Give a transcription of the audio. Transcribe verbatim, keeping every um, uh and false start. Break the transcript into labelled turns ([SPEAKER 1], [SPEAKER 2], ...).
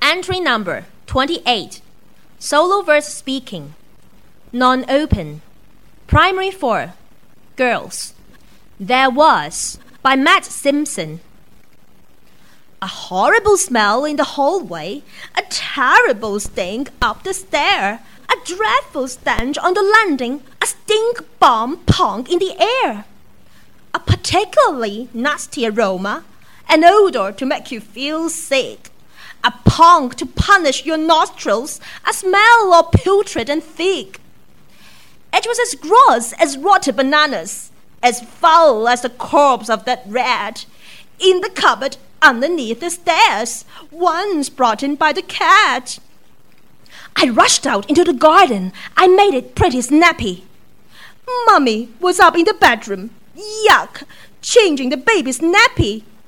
[SPEAKER 1] Entry number twenty-eight. Solo verse speaking. Non-open. Primary four. Girls. There was, by Matt Simpson. A horrible smell in the hallway, a terrible stink up the stair, a dreadful stench on the landing, a stink bomb pong in the air. A particularly nasty aroma, an odor to make you feel sick, a pong to punish your nostrils, a smell all putrid and thick. It was as gross as rotted bananas, as foul as the corpse of that rat, in the cupboard underneath the stairs, once brought in by the cat. I rushed out into the garden. I made it pretty snappy. Mummy was up in the bedroom, yuck, changing the baby's nappy.